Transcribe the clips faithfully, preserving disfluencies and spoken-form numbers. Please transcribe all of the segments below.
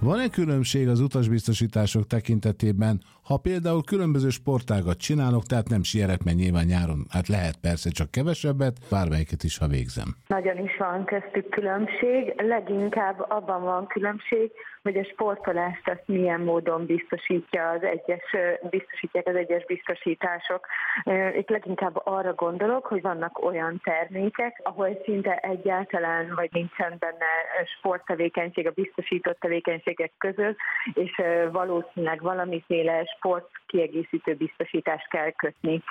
Van-e különbség az utasbiztosítások tekintetében, ha például különböző sportágat csinálok, tehát nem sierek, mert nyilván nyáron, hát lehet persze csak kevesebbet, bármelyiket is, ha végzem. Nagyon is van köztük különbség, leginkább abban van különbség, hogy a sportolást azt milyen módon biztosítja az egyes, biztosítják az egyes biztosítások. Itt leginkább arra gondolok, hogy vannak olyan termékek, ahol szinte egyáltalán vagy nincsen benne sporttevékenység a biztosított tevékenységek között, és valószínűleg valamiféle sport kiegészítő biztosítást kell kötni.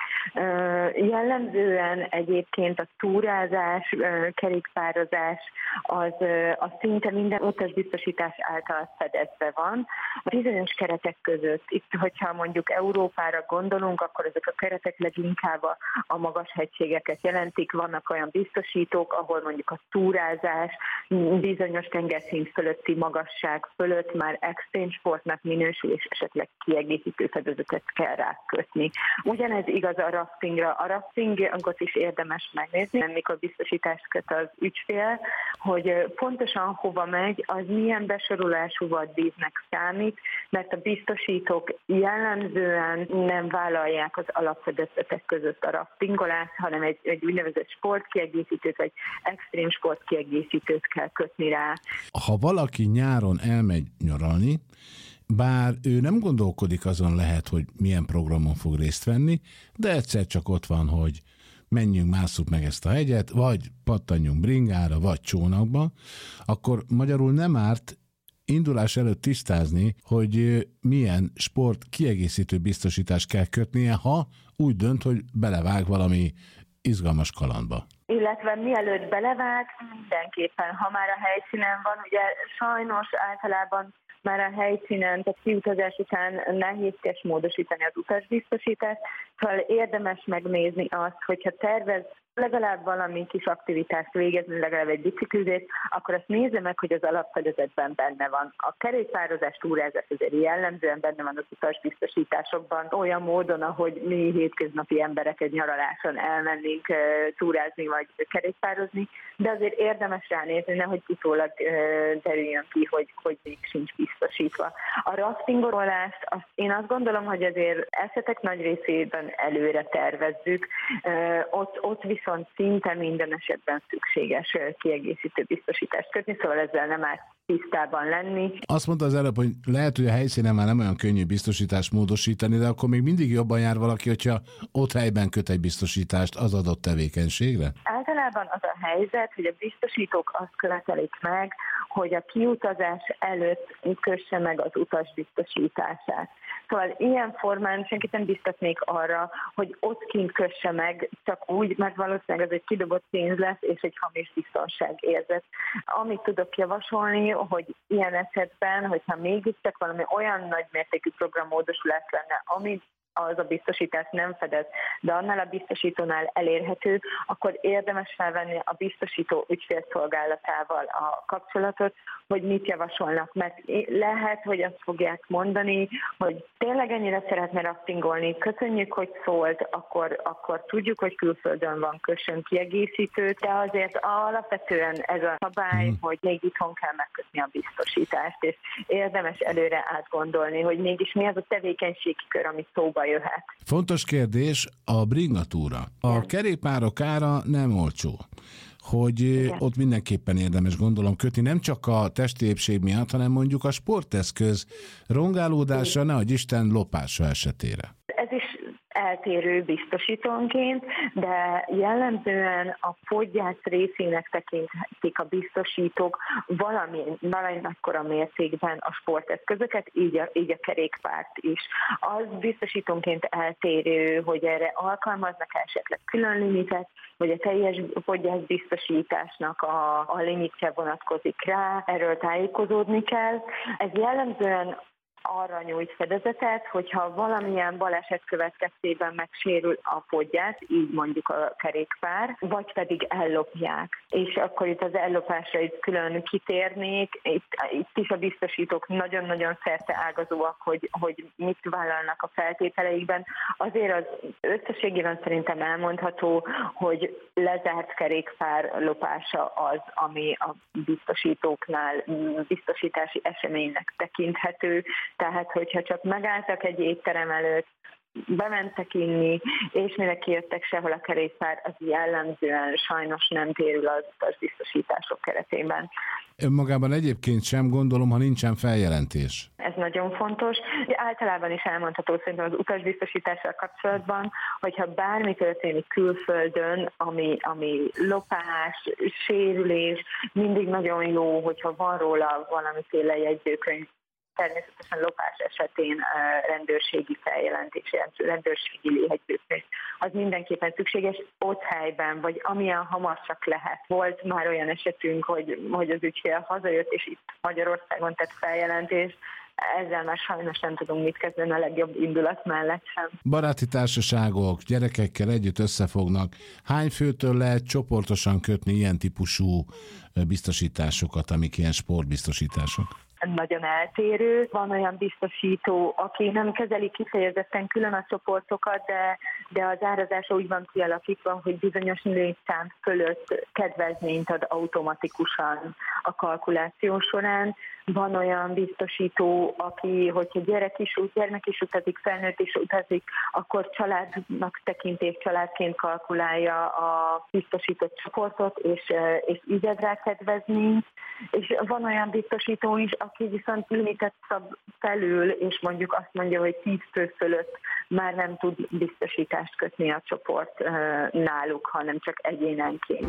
Jellemzően egyébként a túrázás, kerékpározás az, az szinte minden utasbiztosítás által fedezve van. A bizonyos keretek között, itt, hogyha mondjuk Európára gondolunk, akkor ezek a keretek leginkább a, a magas hegységeket jelentik. Vannak olyan biztosítók, ahol mondjuk a túrázás bizonyos tengerszint fölötti magasság fölött már extrém sportnak minősül, és esetleg kiegészítő fedezetet kell rákötni. Ugyanez igaz a raftingra. A raftingot is érdemes megnézni, amikor biztosítást köt az ügyfél, hogy pontosan hova megy, az milyen besorolású vadvíznek számít, mert a biztosítók jellemzően nem vállalják az alapfedezetek között a raftingolást, hanem egy, egy úgynevezett sportkiegészítőt, vagy extrém sportkiegészítőt kell kötni rá. Ha valaki nyáron elmegy nyaralni, bár ő nem gondolkodik azon, lehet, hogy milyen programon fog részt venni, de egyszer csak ott van, hogy menjünk, másszuk meg ezt a hegyet, vagy pattanjunk bringára, vagy csónakba, akkor magyarul nem árt indulás előtt tisztázni, hogy milyen sport kiegészítő biztosítást kell kötnie, ha úgy dönt, hogy belevág valami izgalmas kalandba. Illetve mielőtt belevág, mindenképpen, ha már a helyszínen van, ugye sajnos általában már a helyszínen, tehát kiutazás után nehézkes módosítani az utasbiztosítást, szóval érdemes megnézni azt, hogyha tervez legalább valami kis aktivitást végezni, legalább egy biciklizést, akkor azt nézze meg, hogy az alapfedezetben benne van. A kerékpározás, túrázás azért jellemzően benne van az utasbiztosításokban, olyan módon, ahogy mi hétköznapi emberek egy nyaraláson elmennénk uh, túrázni vagy kerékpározni, de azért érdemes ránézni, nehogy utólag uh, derüljön ki, hogy, hogy még sincs biztosítva. A raftingolást, azt, én azt gondolom, hogy azért esetek nagy részében előre tervezzük, uh, ott, ott viszont szinte minden esetben szükséges kiegészítő biztosítást kötni, szóval ezzel nem áll tisztában lenni. Azt mondta az előbb, hogy lehet, hogy a helyszínen már nem olyan könnyű biztosítást módosítani, de akkor még mindig jobban jár valaki, hogyha ott helyben köt egy biztosítást az adott tevékenységre? Általában az a helyzet, hogy a biztosítók azt követelik meg, hogy a kiutazás előtt kösse meg az utas biztosítását. Szóval ilyen formán senkit nem biztatnék arra, hogy ott kint kösse meg, csak úgy, mert valószínűleg ez egy kidobott pénz lesz, és egy hamis biztonságérzet. Amit tudok javasolni, hogy ilyen esetben, hogyha mégiscsak valami olyan nagy mértékű programmódosulás lenne, amit az a biztosítás nem fedez, de annál a biztosítónál elérhető, akkor érdemes felvenni a biztosító ügyfélszolgálatával a kapcsolatot, hogy mit javasolnak, mert lehet, hogy azt fogják mondani, hogy tényleg ennyire szeretne raftingolni, köszönjük, hogy szólt, akkor, akkor tudjuk, hogy külföldön van, kössön kiegészítőt, de azért alapvetően ez a szabály, hmm. hogy még itthon kell megkötni a biztosítást, és érdemes előre átgondolni, hogy mégis mi az a tevékenységi kör, ami szóba jöhet. Fontos kérdés a bringatúra. A Igen. kerékpárok ára nem olcsó. Hogy Igen. ott mindenképpen érdemes, gondolom, kötni, nem csak a testi épség miatt, hanem mondjuk a sporteszköz rongálódása, nehogy Isten lopása esetére. Ez is eltérő biztosítónként, de jellemzően a fogyász részének tekintik a biztosítók valami, valami nagykora mértékben a sporteszközöket, így a, így a kerékpárt is. Az biztosítónként eltérő, hogy erre alkalmaznak esetleg külön limitet, vagy a teljes fogyász biztosításnak a, a limitje vonatkozik rá, erről tájékozódni kell. Ez jellemzően arra nyújt fedezetet, hogyha valamilyen baleset következtében megsérül a podgyász, így mondjuk a kerékpár, vagy pedig ellopják. És akkor itt az ellopásra itt külön kitérnék, itt, itt is a biztosítók nagyon-nagyon szerteágazóak, hogy, hogy mit vállalnak a feltételeikben. Azért az összességében szerintem elmondható, hogy lezárt kerékpár lopása az, ami a biztosítóknál biztosítási eseménynek tekinthető. Tehát, hogyha csak megálltak egy étterem előtt, bementek inni, és mire kijöttek, sehol a kerékpár, az jellemzően sajnos nem térül az utasbiztosítások keretében. Önmagában egyébként sem gondolom, ha nincsen feljelentés. Ez nagyon fontos. Általában is elmondható szerintem az utasbiztosítással kapcsolatban, hogyha bármi történik külföldön, ami, ami lopás, sérülés, mindig nagyon jó, hogyha van róla valamiféle jegyzőkönyv. Természetesen lopás esetén rendőrségi feljelentés, rendőrségi jegyzőkönyv. Az mindenképpen szükséges ott helyben, vagy amilyen hamar csak lehet. Volt már olyan esetünk, hogy, hogy az ügyfél hazajött, és itt Magyarországon tett feljelentést. Ezzel már sajnos nem tudunk mit kezdeni a legjobb indulat mellett sem. Baráti társaságok gyerekekkel együtt összefognak. Hány főtől lehet csoportosan kötni ilyen típusú biztosításokat, amik ilyen sportbiztosítások? Nagyon eltérő. Van olyan biztosító, aki nem kezeli kifejezetten külön a csoportokat, de, de az árazás úgy van kialakítva, hogy bizonyos létszám fölött kedvezményt ad automatikusan a kalkuláció során. Van olyan biztosító, aki, hogyha gyerek is, gyermek is utazik, felnőtt is utazik, akkor családnak tekintés családként kalkulálja a biztosított csoportot, és, és így ad rá kedvezményt. És van olyan biztosító is, aki viszont limitet szab felül, és mondjuk azt mondja, hogy tíz fő fölött már nem tud biztosítást kötni a csoport náluk, hanem csak egyénenként.